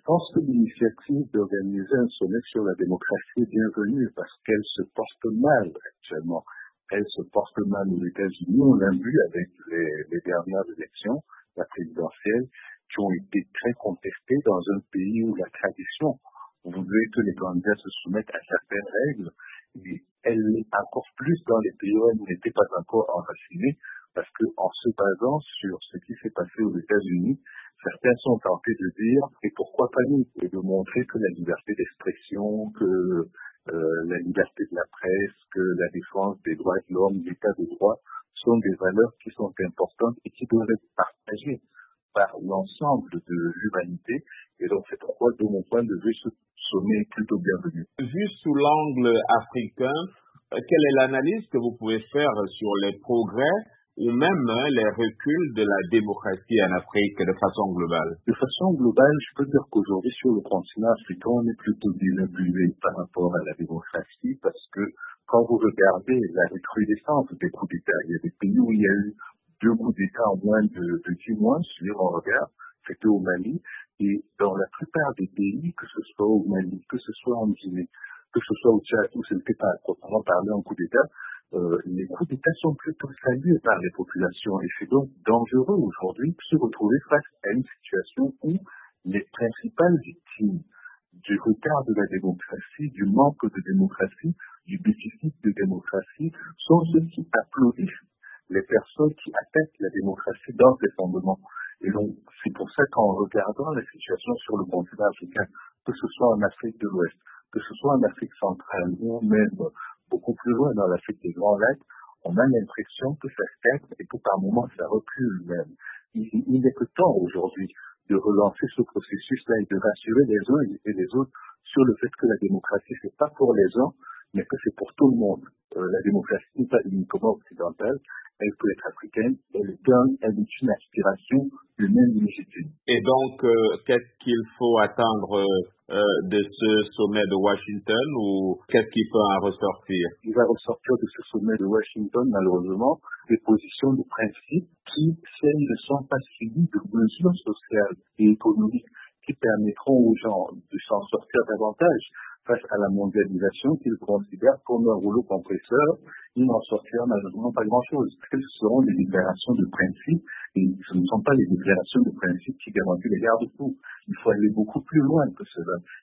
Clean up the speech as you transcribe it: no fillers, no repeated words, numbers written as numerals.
pense que l'initiative d'organiser un sommet sur la démocratie est bienvenue parce qu'elle se porte mal actuellement. Elle se porte mal aux États-Unis. On l'a vu avec les dernières élections, la présidentielle, qui ont été très contestées dans un pays où la tradition voudrait que les candidats se soumettent à certaines règles. Et elle l'est encore plus dans les pays où elle n'était pas encore enracinée, parce qu'en se basant sur ce qui s'est passé aux États-Unis, certains sont tentés de dire et pourquoi pas nous, et de montrer que la liberté d'expression, que la liberté de la presse, que la défense des droits de l'homme, l'état de droit sont des valeurs qui sont importantes et qui doivent être partagées par l'ensemble de l'humanité. Et donc c'est pourquoi, de mon point de vue, ce sommet est plutôt bienvenu. Vu sous l'angle africain, quelle est l'analyse que vous pouvez faire sur les progrès ou même les reculs de la démocratie en Afrique de façon globale? De façon globale, je peux dire qu'aujourd'hui, sur le continent africain, on est plutôt désabusé par rapport à la démocratie parce que quand vous regardez la recrudescence des coups d'État, il y a des pays où il y a eu 2 coups d'État en moins de 10 mois, si on regarde, c'était au Mali, et dans la plupart des pays, que ce soit au Mali, que ce soit en Guinée, que ce soit au Tchad, où ce n'était pas proprement parler en coup d'État, les coups d'État sont plutôt salués par les populations et c'est donc dangereux aujourd'hui de se retrouver face à une situation où les principales victimes du retard de la démocratie, du manque de démocratie, du déficit de démocratie sont ceux qui applaudissent les personnes qui attaquent la démocratie dans ses fondements. Et donc, c'est pour ça qu'en regardant la situation sur le continent africain, que ce soit en Afrique de l'Ouest, que ce soit en Afrique centrale ou même beaucoup plus loin dans l'Afrique des Grands Lacs, on a l'impression que ça stagne et que par moments ça recule même. Il n'est que temps aujourd'hui de relancer ce processus-là et de rassurer les uns et les autres sur le fait que la démocratie, c'est pas pour les uns, mais que c'est pour tout le monde. La démocratie n'est pas uniquement occidentale, elle peut être africaine, elle est une aspiration humaine légitime. Et donc, qu'est-ce qu'il faut attendre de ce sommet de Washington ou qu'est-ce qui peut en ressortir? Il va ressortir de ce sommet de Washington, malheureusement, des positions de principe qui, si elles ne sont pas suivies de mesures sociales et économiques qui permettront aux gens de s'en sortir davantage face à la mondialisation qu'ils considèrent comme un rouleau compresseur, il n'en sortira malheureusement pas grand-chose. Ce seront des déclarations de principe et ce ne sont pas les déclarations de principe qui garantissent les garde-fous. Il faut aller beaucoup plus loin que cela.